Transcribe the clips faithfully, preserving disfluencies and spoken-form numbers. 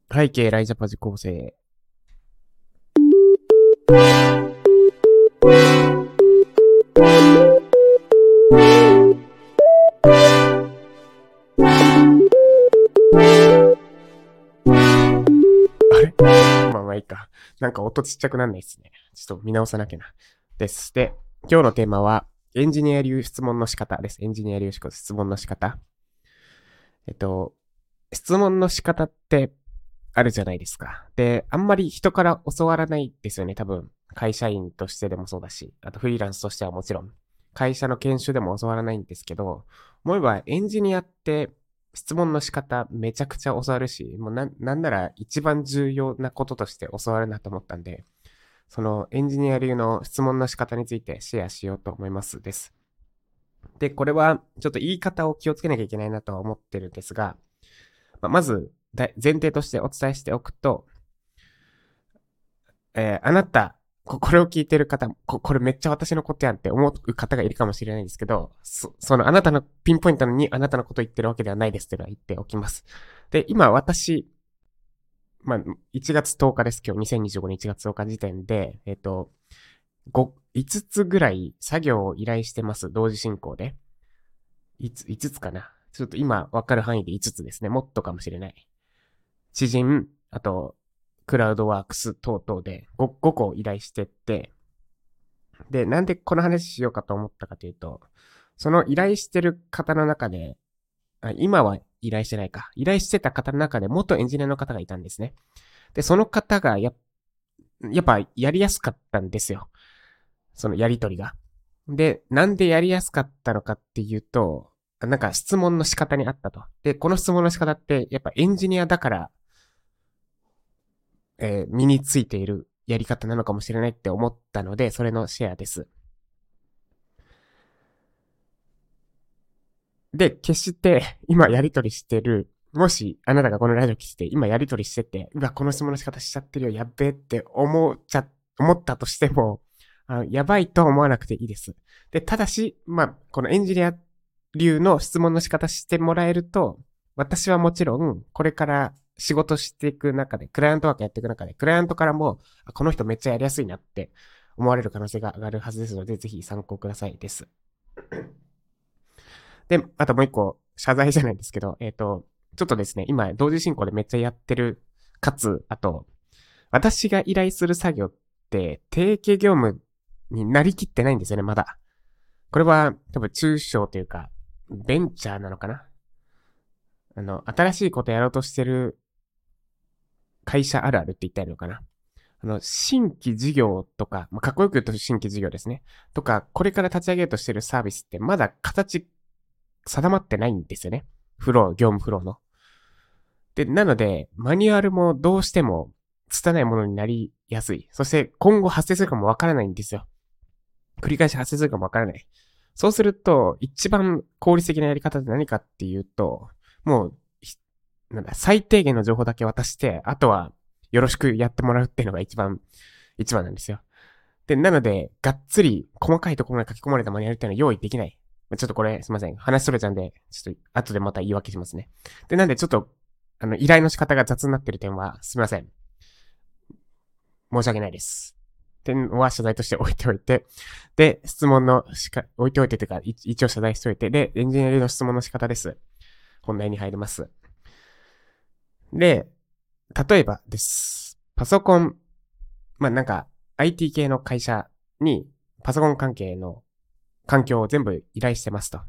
背景ライジャパジ構成。あれまあまあいいか。なんか音ちっちゃくなんないっすね。ちょっと見直さなきゃな。です。で、今日のテーマは、エンジニア流質問の仕方です。エンジニア流質問の仕方。えっと、質問の仕方ってあるじゃないですか。で、あんまり人から教わらないですよね、多分。会社員としてでもそうだし、あとフリーランスとしてはもちろん。会社の研修でも教わらないんですけど、思えばエンジニアって質問の仕方めちゃくちゃ教わるし、もうな、なんなら一番重要なこととして教わるなと思ったんで、そのエンジニア流の質問の仕方についてシェアしようと思いますです。で、これはちょっと言い方を気をつけなきゃいけないなとは思ってるんですが、まあ、まず前提としてお伝えしておくと、えーあなた、ここれを聞いてる方こ、これめっちゃ私のことやんって思う方がいるかもしれないんですけど、そ、そのあなたのピンポイントにあなたのことを言ってるわけではないですっていうのは言っておきます。で、今私、まあ、いちがつとおかです。今日にせんにじゅうごねんいちがつとおか時点で、えっと、ご、いつつぐらい作業を依頼してます。同時進行で。いつ、いつつかな。ちょっと今わかる範囲でいつつですね。もっとかもしれない。知人、あと、クラウドワークス等々で ご, ご個依頼してって、で、なんでこの話しようかと思ったかというと、その依頼してる方の中で、あ今は依頼してないか。依頼してた方の中で元エンジニアの方がいたんですね。で、その方がや、やっぱやりやすかったんですよ。そのやりとりが。で、なんでやりやすかったのかっていうと、なんか質問の仕方にあったと。で、この質問の仕方って、やっぱエンジニアだからえー身についているやり方なのかもしれないって思ったので、それのシェアです。で、決して今やりとりしてる、もしあなたがこのラジオ聞いて今やりとりしてて、うわ、この質問の仕方しちゃってるよ、やっべえって思っちゃ、思ったとしても、あやばいとは思わなくていいです。で、ただし、まあ、このエンジニア流の質問の仕方してもらえると、私はもちろん、これから仕事していく中で、クライアントワークやっていく中で、クライアントからも、この人めっちゃやりやすいなって思われる可能性が上がるはずですので、ぜひ参考くださいです。で、あともう一個、謝罪じゃないですけど、えっ、ー、と、ちょっとですね、今、同時進行でめっちゃやってる、かつ、あと、私が依頼する作業って、定型業務になりきってないんですよね、まだ。これは、多分中小というか、ベンチャーなのかな。あの、新しいことやろうとしてる会社あるあるって言ったらいいのかな。あの、新規事業とか、まあ、かっこよく言うと新規事業ですね。とか、これから立ち上げようとしてるサービスってまだ形定まってないんですよね。フロー、業務フローの。で、なので、マニュアルもどうしても拙いものになりやすい。そして今後発生するかもわからないんですよ。繰り返し発生するかもわからない。そうすると、一番効率的なやり方って何かっていうと、もう、なんだ、最低限の情報だけ渡して、あとはよろしくやってもらうっていうのが一番、一番なんですよ。で、なので、がっつり細かいところまで書き込まれたマニュアルっていうのは用意できない。ちょっとこれ、すいません。話それちゃうんで、ちょっと後でまた言い訳しますね。で、なんでちょっと、あの、依頼の仕方が雑になってる点は、すみません。申し訳ないです。点は謝罪として置いておいて、で、質問のしか、置いておいてというか、一応謝罪しておいて、で、エンジニアリングの質問の仕方です。本題に入ります。で、例えばです。パソコン、まあ、なんか、アイティー 系の会社に、パソコン関係の環境を全部依頼してますと。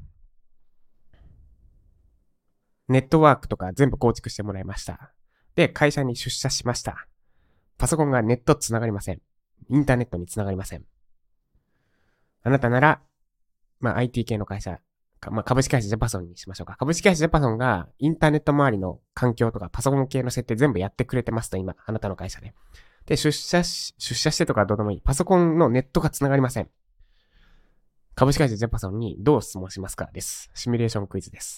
ネットワークとか全部構築してもらいました。で、会社に出社しました。パソコンがネットつながりません。インターネットにつながりません。あなたなら、まあ、アイティー 系の会社、まあ、株式会社ジャパソンにしましょうか。株式会社ジャパソンがインターネット周りの環境とかパソコン系の設定全部やってくれてますと、今、あなたの会社で。で、出社し、出社してとかどうでもいい。パソコンのネットがつながりません。株式会社ジャパソンにどう質問しますかです。シミュレーションクイズです。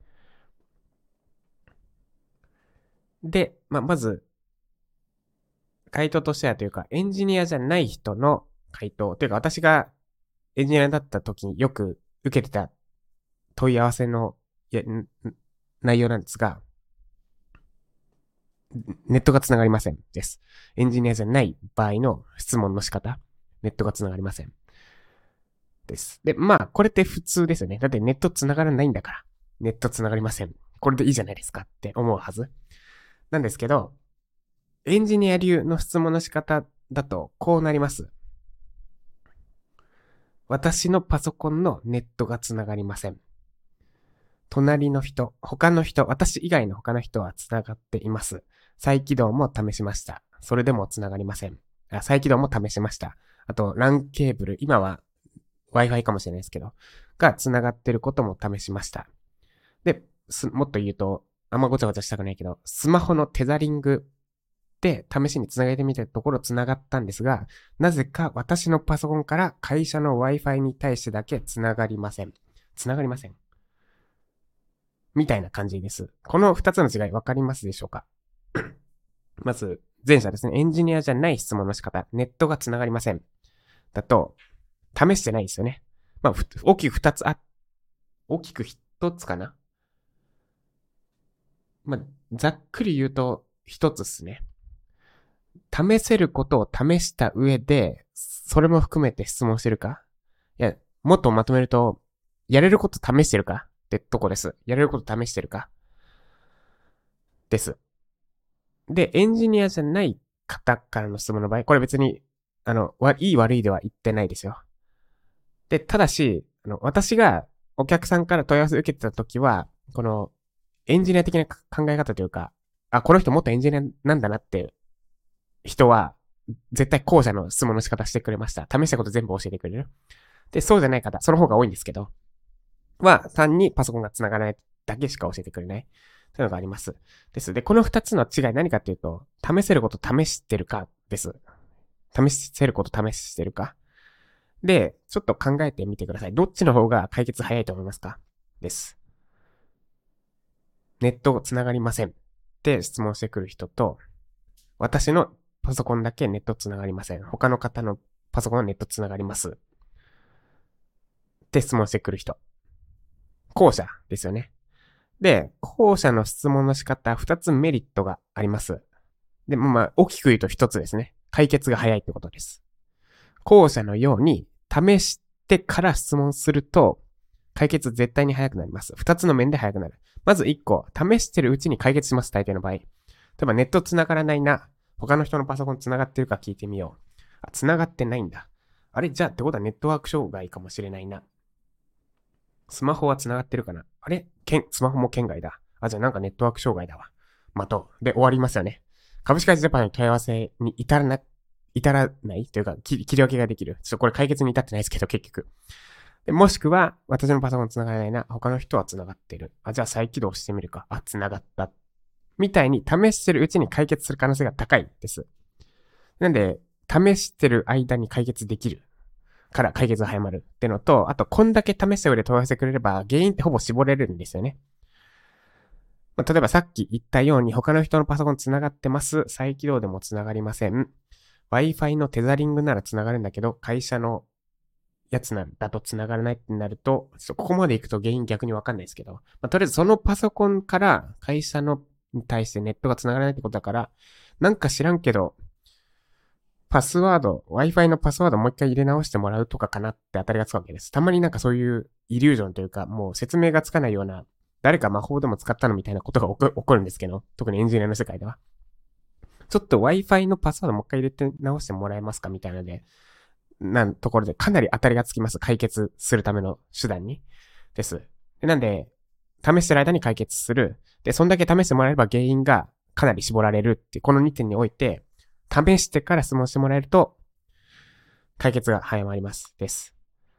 で、まあ、まず、回答としてはというか、エンジニアじゃない人の回答。というか、私がエンジニアだった時によく受けてた問い合わせの内容なんですが、 ネットが繋がりませんです。エンジニアじゃない場合の質問の仕方、ネットが繋がりませんです。で、まあ、これって普通ですよね。だってネット繋がらないんだから、ネット繋がりません。これでいいじゃないですかって思うはず。なんですけど、エンジニア流の質問の仕方だとこうなります。私のパソコンのネットが繋がりません。隣の人、他の人、私以外の他の人は繋がっています。再起動も試しました。それでも繋がりません。あ、再起動も試しました。あと、ラン ケーブル、今は Wi-Fi かもしれないですけど、が繋がってることも試しました。で、もっと言うと、あんまごちゃごちゃしたくないけど、スマホのテザリングで試しに繋げてみたところ繋がったんですが、なぜか私のパソコンから会社の Wi-Fi に対してだけ繋がりません。繋がりません。みたいな感じです。この二つの違い分かりますでしょうか？まず、前者ですね。エンジニアじゃない質問の仕方。ネットが繋がりません。だと、試してないですよね。まあ、大きく二つあ、大きく一つかな。まあ、ざっくり言うと一つですね。試せることを試した上で、それも含めて質問してるか？いや、もっとまとめると、やれること試してるかってとこです。やれること試してるかです。で、エンジニアじゃない方からの質問の場合、これ別に、あの、いい悪いでは言ってないですよ。で、ただし、あの、私がお客さんから問い合わせを受けてた時は、この、エンジニア的な考え方というか、あ、この人もっとエンジニアなんだなって人は、絶対後者の質問の仕方してくれました。試したこと全部教えてくれる。で、そうじゃない方、その方が多いんですけど、は、単にパソコンが繋がらないだけしか教えてくれない。というのがあります。です。で、この二つの違い何かっていうと、試せること試してるかです。試せること試してるか。で、ちょっと考えてみてください。どっちの方が解決早いと思いますか？です。ネット繋がりませんって質問してくる人と、私のパソコンだけネット繋がりません。他の方のパソコンはネット繋がります。って質問してくる人。後者ですよね。で、後者の質問の仕方、二つメリットがあります。で、まあ、大きく言うと一つですね。解決が早いってことです。後者のように、試してから質問すると、解決絶対に早くなります。二つの面で早くなる。まず一個、試してるうちに解決します、大抵の場合。例えばネット繋がらないな。他の人のパソコン繋がってるか聞いてみよう。あ、繋がってないんだ。あれ、じゃあってことはネットワーク障害かもしれないな。スマホは繋がってるかな？あれ？スマホも圏外だ。あ、じゃあなんかネットワーク障害だわ。まと。で、終わりますよね。株式会社ジャパンの問い合わせに至らな、至らないというか、切り分けができる。ちょっとこれ解決に至ってないですけど、結局。でもしくは、私のパソコン繋がらないな。他の人は繋がってる。あ、じゃあ再起動してみるか。あ、繋がった。みたいに試してるうちに解決する可能性が高いです。なんで、試してる間に解決できるから解決が早まるってのと、あと、こんだけ試した上で問い合わせてくれれば、原因ってほぼ絞れるんですよね。まあ、例えばさっき言ったように、他の人のパソコン繋がってます。再起動でも繋がりません。Wi-Fi のテザリングなら繋がるんだけど、会社のやつなんだと繋がらないってなると、ここまで行くと原因逆にわかんないですけど、まあ、とりあえずそのパソコンから会社のに対してネットが繋がらないってことだから、なんか知らんけど、パスワード、Wi-Fi のパスワードもう一回入れ直してもらうとかかなって当たりがつくわけです。たまになんかそういうイリュージョンというか、もう説明がつかないような、誰か魔法でも使ったのみたいなことが起こるんですけど、特にエンジニアの世界では。ちょっと Wi-Fi のパスワードもう一回入れて直してもらえますかみたいなので、なんところでかなり当たりがつきます。解決するための手段に。です。でなんで、試してる間に解決する。で、そんだけ試してもらえれば原因がかなり絞られるって、このにてんにおいて、試してから質問してもらえると、解決が早まります。です。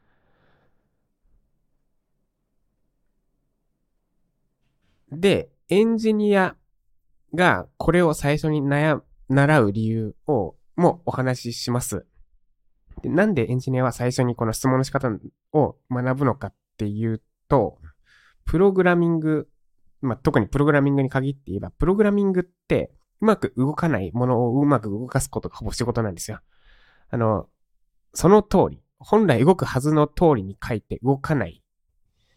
で、エンジニアがこれを最初に悩習う理由をもお話しします。で、なんでエンジニアは最初にこの質問の仕方を学ぶのかっていうと、プログラミング、まあ、特にプログラミングに限って言えば、プログラミングってうまく動かないものをうまく動かすことがほぼ仕事なんですよ。あの、その通り、本来動くはずの通りに書いて動かない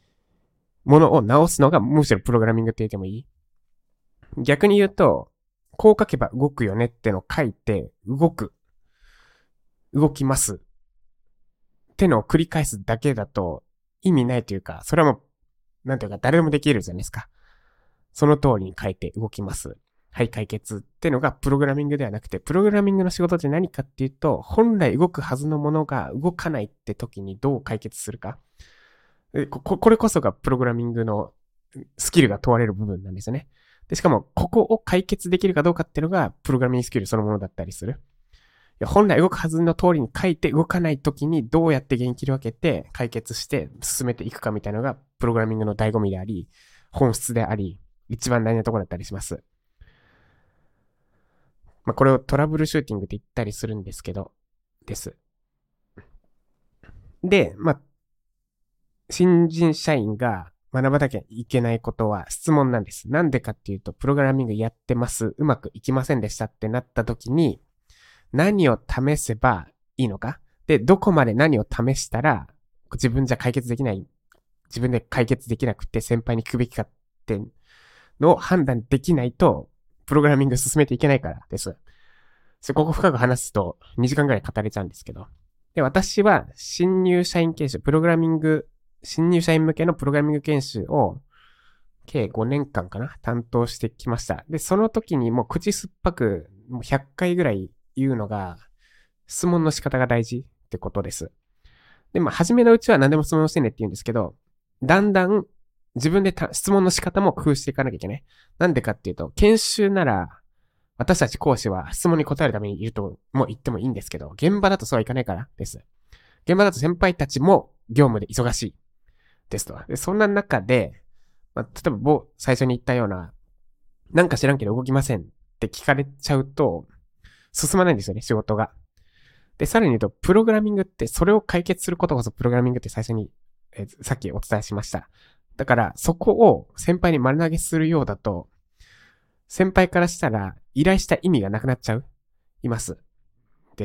ものを直すのがむしろプログラミングって言ってもいい。逆に言うと、 こう書けば動くよねってのを書いて、動く、動きますってのを繰り返すだけだと意味ないというか、それはもう、なんていうか誰でもできるじゃないですか。その通りに書いて動きます。はい、解決ってのがプログラミングではなくて、プログラミングの仕事って何かっていうと、本来動くはずのものが動かないって時にどう解決するか。ここれこそがプログラミングのスキルが問われる部分なんですよね。で、しかも、ここを解決できるかどうかっていうのが、プログラミングスキルそのものだったりする。いや本来動くはずの通りに書いて動かないときにどうやって原因切り分けて解決して進めていくかみたいなのがプログラミングの醍醐味であり、本質であり、一番大事なところだったりします。まあ、これをトラブルシューティングって言ったりするんですけど、です。で、まあ、新人社員が学ばなきゃいけないことは質問なんです。なんでかっていうと、プログラミングやってます。うまくいきませんでしたってなった時に、何を試せばいいのか。で、どこまで何を試したら、自分じゃ解決できない、自分で解決できなくて先輩に聞くべきかってのを判断できないと、プログラミング進めていけないからです。そここ深く話すとにじかんぐらい語れちゃうんですけど。で、私は新入社員研修、プログラミング、新入社員向けのプログラミング研修を計ごねんかんかな担当してきました。で、その時にもう口酸っぱくもうひゃっかいぐらい言うのが、質問の仕方が大事ってことです。で、まあ、初めのうちは何でも質問してねって言うんですけど、だんだん自分で質問の仕方も工夫していかなきゃいけない。なんでかっていうと、研修なら、私たち講師は質問に答えるためにいるとも言ってもいいんですけど、現場だとそうはいかないからです。現場だと先輩たちも業務で忙しいですと。で、そんな中で、まあ、例えば某最初に言ったような、なんか知らんけど動きませんって聞かれちゃうと、進まないんですよね、仕事が。で、さらに言うと、プログラミングってそれを解決することこそプログラミングって最初に、えー、さっきお伝えしました。だから、そこを先輩に丸投げするようだと、先輩からしたら依頼した意味がなくなっちゃういます。です。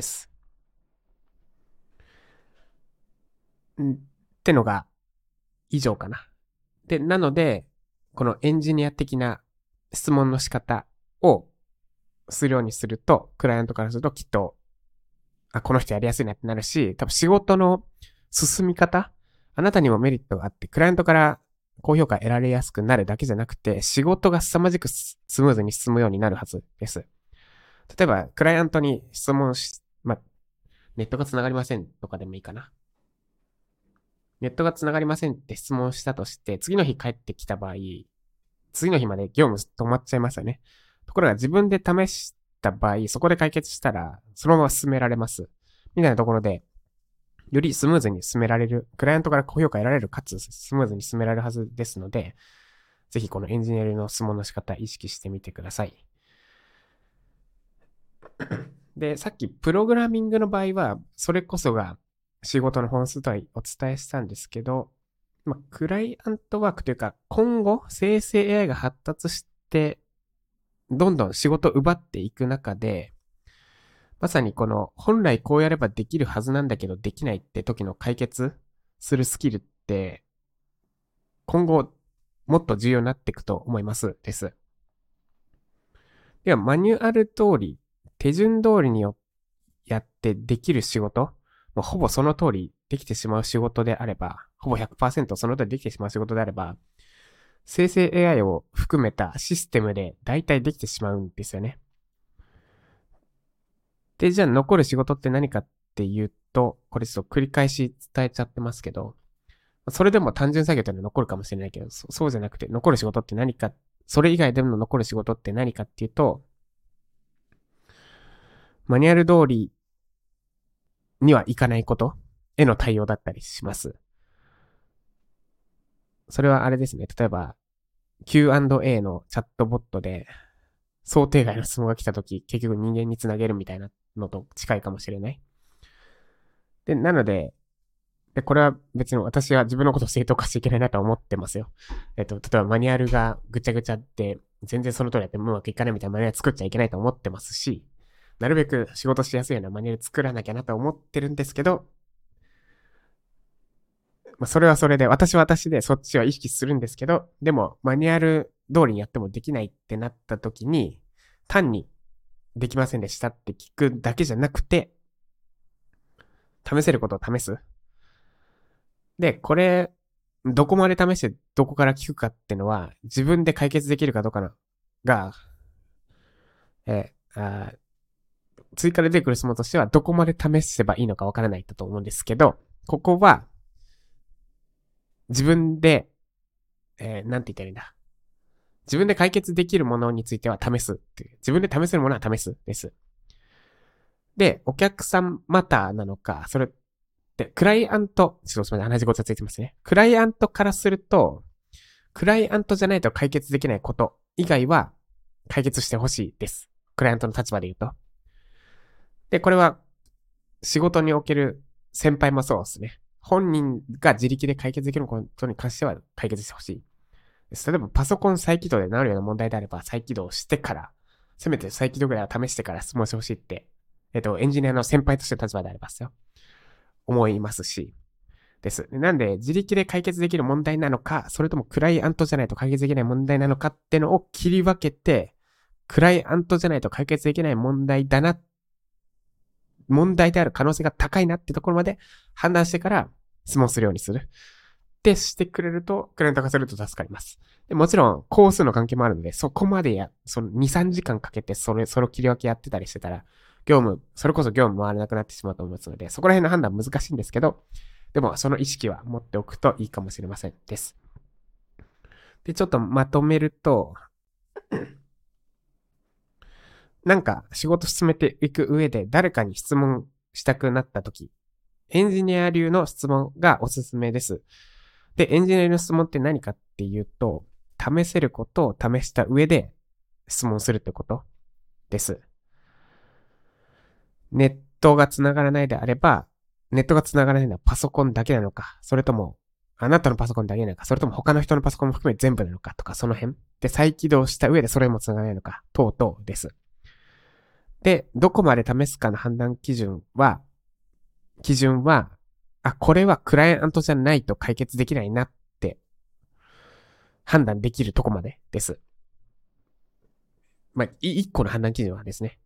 んってのが以上かな。で、なので、このエンジニア的な質問の仕方をするようにすると、クライアントからするときっと、あ、この人やりやすいなってなるし、多分仕事の進み方、あなたにもメリットがあって、クライアントから高評価得られやすくなるだけじゃなくて、仕事が凄まじくスムーズに進むようになるはずです。例えば、クライアントに質問し、まあ、ネットが繋がりませんとかでもいいかな。ネットが繋がりませんって質問したとして、次の日帰ってきた場合、次の日まで業務止まっちゃいますよね。ところが自分で試した場合、そこで解決したら、そのまま進められます。みたいなところで、よりスムーズに進められる、クライアントから高評価得られる、かつスムーズに進められるはずですので、ぜひこのエンジニアの質問の仕方意識してみてください。で、さっきプログラミングの場合は、それこそが仕事の本数とはお伝えしたんですけど、まあ、クライアントワークというか、今後生成 エーアイ が発達して、どんどん仕事を奪っていく中で、まさにこの本来こうやればできるはずなんだけどできないって時の解決するスキルって今後もっと重要になっていくと思いますです。ではマニュアル通り手順通りによやってできる仕事、もうほぼその通りできてしまう仕事であれば、ほぼ ひゃくパーセント その通りできてしまう仕事であれば、生成 エーアイ を含めたシステムで大体できてしまうんですよね。で、じゃあ残る仕事って何かっていうと、これちょっと繰り返し伝えちゃってますけど、それでも単純作業ってのは残るかもしれないけど、そそうじゃなくて残る仕事って何か、それ以外でも残る仕事って何かっていうと、マニュアル通りにはいかないことへの対応だったりします。それはあれですね。例えば、キューアンドエー のチャットボットで、想定外の質問が来たとき、結局人間につなげるみたいなのと近いかもしれない。で、なので、で、これは別に私は自分のことを正当化していけないなと思ってますよ。えっと、例えばマニュアルがぐちゃぐちゃって、全然その通りやってうまくいかないみたいなマニュアル作っちゃいけないと思ってますし、なるべく仕事しやすいようなマニュアル作らなきゃなと思ってるんですけど、まあ、それはそれで、私は私でそっちは意識するんですけど、でもマニュアル通りにやってもできないってなった時に、 単にできませんでしたって聞くだけじゃなくて、試せることを試す。で、これ、どこまで試してどこから聞くかってのは、自分で解決できるかどうかのが、えーあー追加で出てくる質問としては、どこまで試せばいいのかわからないだと思うんですけど、ここは、自分で、えー、なんて言ったらいいんだ。自分で解決できるものについては試すっていう。自分で試せるものは試すです。で、お客さんまたなのか、それって、クライアント、ちょっとすみません、同じことついてますね。クライアントからすると、クライアントじゃないと解決できないこと以外は解決してほしいです。クライアントの立場で言うと。で、これは仕事における先輩もそうですね。本人が自力で解決できることに関しては解決してほしいです。例えばパソコン再起動で治るような問題であれば再起動してから、せめて再起動ぐらいは試してから質問してほしいって、えっと、エンジニアの先輩としての立場であればですよ。思いますし。です。なんで、自力で解決できる問題なのか、それともクライアントじゃないと解決できない問題なのかってのを切り分けて、クライアントじゃないと解決できない問題だな、問題である可能性が高いなってところまで判断してから質問するようにする。ってしてくれると、クライアント化すると助かります。でもちろん、工数の関係もあるので、そこまでや、そのに、さんじかんかけて、それ、その切り分けやってたりしてたら、業務、それこそ業務回らなくなってしまうと思いますので、そこら辺の判断難しいんですけど、でもその意識は持っておくといいかもしれませんです。で、ちょっとまとめると、なんか仕事進めていく上で誰かに質問したくなったとき、エンジニア流の質問がおすすめです。で、エンジニア流の質問って何かっていうと、試せることを試した上で質問するってことです。ネットが繋がらないであれば、ネットが繋がらないのはパソコンだけなのか、それとも、あなたのパソコンだけなのか、それとも他の人のパソコンも含め全部なのかとか、その辺で再起動した上でそれも繋がらないのか、等々です。で、どこまで試すかの判断基準は、基準は、あ、これはクライアントじゃないと解決できないなって判断できるとこまでです。まあ、一個の判断基準はですね。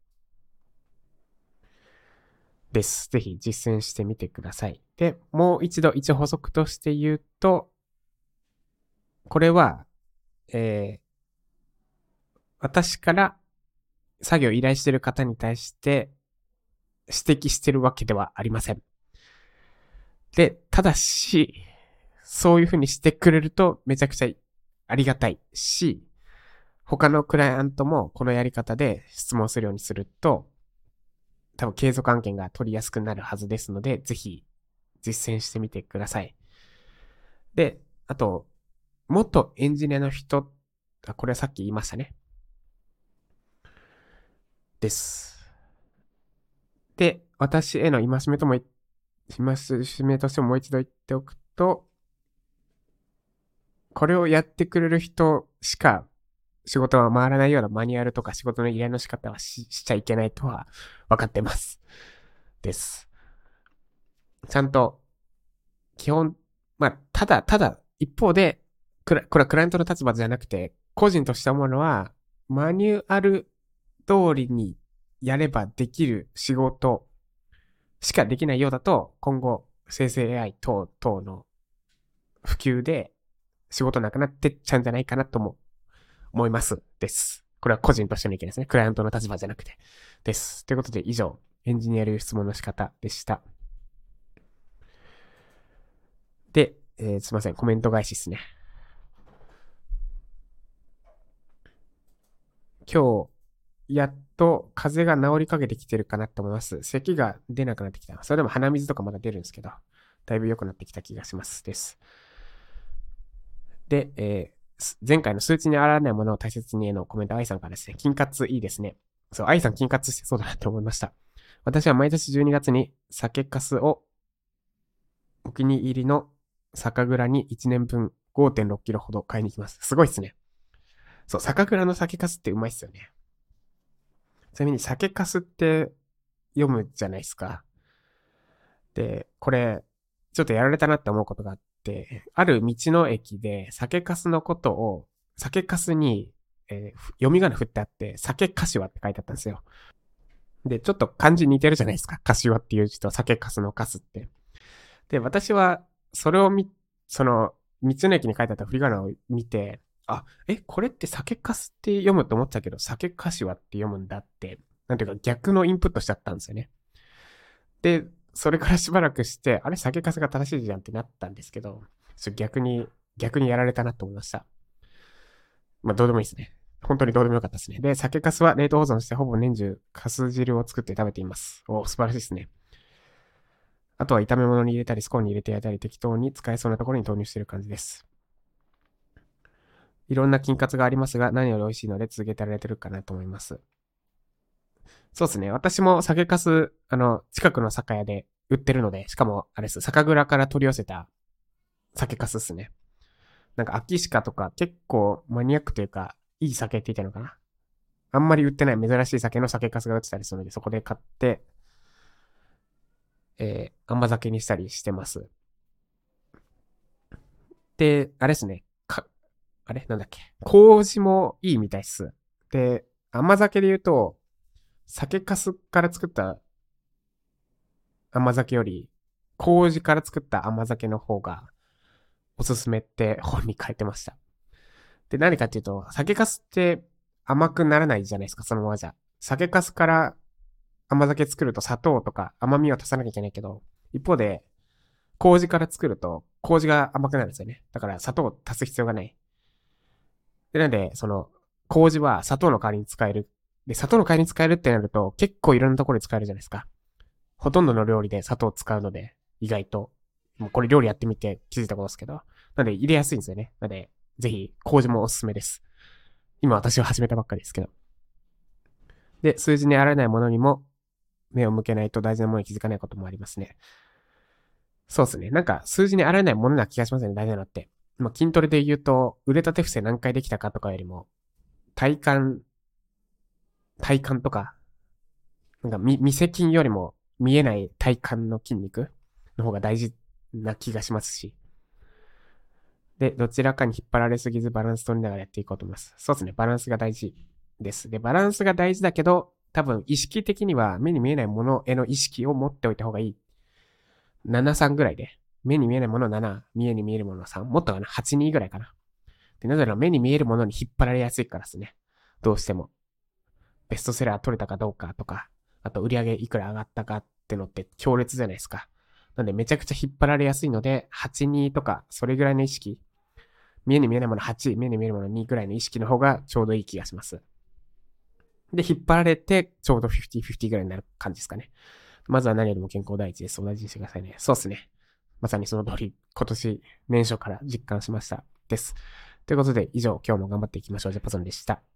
です。ぜひ実践してみてください。で、もう一度一補足として言うと、これは、えー、私から作業を依頼している方に対して指摘してるわけではありません。で、ただし、そういう風にしてくれるとめちゃくちゃありがたいし、他のクライアントもこのやり方で質問するようにすると、多分継続案件が取りやすくなるはずですので、ぜひ実践してみてください。で、あと、元エンジニアの人、これはさっき言いましたね。です。で、私への戒めとも、戒めとしてももう一度言っておくと、これをやってくれる人しか仕事は回らないようなマニュアルとか仕事の依頼の仕方は し, しちゃいけないとは分かってます。です。ちゃんと、基本、まあ、ただ、ただ、一方で、これはクライアントの立場じゃなくて、個人として思うのは、マニュアル通りにやればできる仕事しかできないようだと、今後、生成 エーアイ 等々の普及で仕事なくなってっちゃうんじゃないかなとも思います。です。これは個人としての意見ですね。クライアントの立場じゃなくて。です。ということで以上、エンジニア流質問の仕方でした。で、えー、すいません。コメント返しですね。今日、やっと風邪が治りかけてきてるかなって思います。咳が出なくなってきた。それでも鼻水とかまだ出るんですけど、だいぶ良くなってきた気がします。です。で、えー、前回の数値にあらないものを大切にへのコメント、愛さんからですね、金活いいですね。そう、愛さん金活してそうだなと思いました。私は毎年じゅうにがつに酒粕をお気に入りの酒蔵にいちねんぶん ごてんろっキロほど買いに行きます。すごいっすね。そう、酒蔵の酒粕ってうまいっすよね。ちなみに酒粕って読むじゃないですか。で、これ、ちょっとやられたなって思うことがあって、ある道の駅で酒粕のことを、酒粕にえー読み仮名振ってあって、酒柏って書いてあったんですよ。で、ちょっと漢字似てるじゃないですか。柏っていう字と酒粕の粕って。で、私は、それを見、その、道の駅に書いてあった振り仮名を見て、あ、え、これって酒粕って読むと思ってたけど、酒柏って読むんだって、なんていうか逆のインプットしちゃったんですよね。で、それからしばらくして、あれ、酒粕が正しいじゃんってなったんですけど、ちょ逆に、逆にやられたなと思いました。まあ、どうでもいいですね。本当にどうでもよかったですね。で、酒粕は冷凍保存してほぼ年中、粕汁を作って食べています。お、素晴らしいですね。あとは炒め物に入れたり、スコーンに入れて焼いたり、適当に使えそうなところに投入している感じです。いろんな金カツがありますが、何より美味しいので続けてられてるかなと思います。そうですね。私も酒粕、あの、近くの酒屋で売ってるので、しかも、あれです、酒蔵から取り寄せた酒粕っすね。なんか、秋鹿とか結構マニアックというか、いい酒って言ったのかな。あんまり売ってない珍しい酒の酒粕が売ってたりするので、そこで買って、えー、甘酒にしたりしてます。で、あれですね。か、あれなんだっけ。麹もいいみたいっす。で、甘酒で言うと、酒粕から作った甘酒より、麹から作った甘酒の方がおすすめって本に書いてました。で、何かっていうと、酒粕って甘くならないじゃないですか、そのままじゃ。酒粕から甘酒作ると砂糖とか甘みを足さなきゃいけないけど、一方で、麹から作ると、麹が甘くなるんですよね。だから砂糖を足す必要がない。で、なんで、その、麹は砂糖の代わりに使える。で、砂糖の代わりに使えるってなると、結構いろんなところで使えるじゃないですか。ほとんどの料理で砂糖を使うので、意外と。もうこれ料理やってみて気づいたことですけど。なんで入れやすいんですよね。なんで、ぜひ、麹もおすすめです。今私は始めたばっかりですけど。で、数字にあられないものにも目を向けないと大事なものに気づかないこともありますね。そうですね。なんか数字にあられないものな気がしますね、大事なのって。まあ、筋トレで言うと、腕立て伏せ何回できたかとかよりも、体幹、体幹とか、なんか見、見せ筋よりも見えない体幹の筋肉の方が大事な気がしますし。で、どちらかに引っ張られすぎずバランス取りながらやっていこうと思います。そうですね。バランスが大事です。で、バランスが大事だけど、多分意識的には目に見えないものへの意識を持っておいた方がいい。ななさんぐらいで。目に見えないものなな、見えに見えるものさん、もっとかな、はちにぐらいかな。で、なぜなら目に見えるものに引っ張られやすいからですね。どうしても。ベストセラー取れたかどうかとか、あと売り上げいくら上がったかってのって強烈じゃないですか。なんでめちゃくちゃ引っ張られやすいので、はちにとか、それぐらいの意識。見えに見えないものはち、目に見えるものにぐらいの意識の方がちょうどいい気がします。で、引っ張られて、ちょうどごじゅうごじゅうぐらいになる感じですかね。まずは何よりも健康第一です。同じにしてくださいね。そうですね。まさにその通り、今年年初から実感しました。です。ということで、以上、今日も頑張っていきましょう。ジャパソンでした。